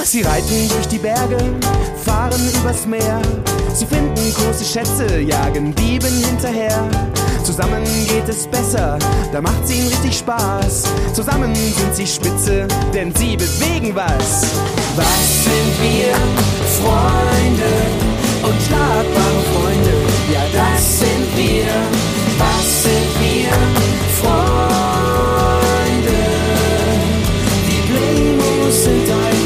Sie reiten durch die Berge, fahren übers Meer. Sie finden große Schätze, jagen Dieben hinterher. Zusammen geht es besser, da macht's ihnen richtig Spaß. Zusammen sind sie spitze, denn sie bewegen was. Was sind wir? Freunde unschlagbare Freunde. Ja, das sind wir. Was sind wir? Freunde. Die Playmos sind ein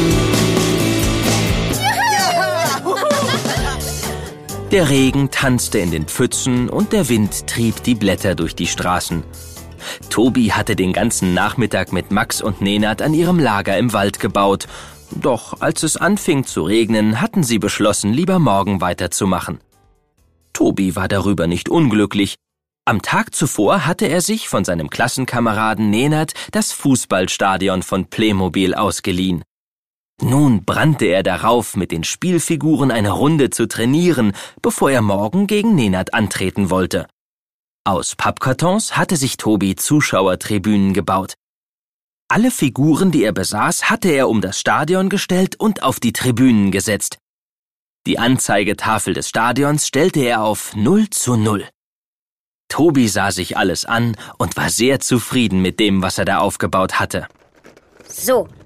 Team. Der Regen tanzte in den Pfützen und der Wind trieb die Blätter durch die Straßen. Tobi hatte den ganzen Nachmittag mit Max und Nenad an ihrem Lager im Wald gebaut. Doch als es anfing zu regnen, hatten sie beschlossen, lieber morgen weiterzumachen. Tobi war darüber nicht unglücklich. Am Tag zuvor hatte er sich von seinem Klassenkameraden Nenad das Fußballstadion von Playmobil ausgeliehen. Nun brannte er darauf, mit den Spielfiguren eine Runde zu trainieren, bevor er morgen gegen Nenad antreten wollte. Aus Pappkartons hatte sich Tobi Zuschauertribünen gebaut. Alle Figuren, die er besaß, hatte er um das Stadion gestellt und auf die Tribünen gesetzt. Die Anzeigetafel des Stadions stellte er auf 0:0. Tobi sah sich alles an und war sehr zufrieden mit dem, was er da aufgebaut hatte. So,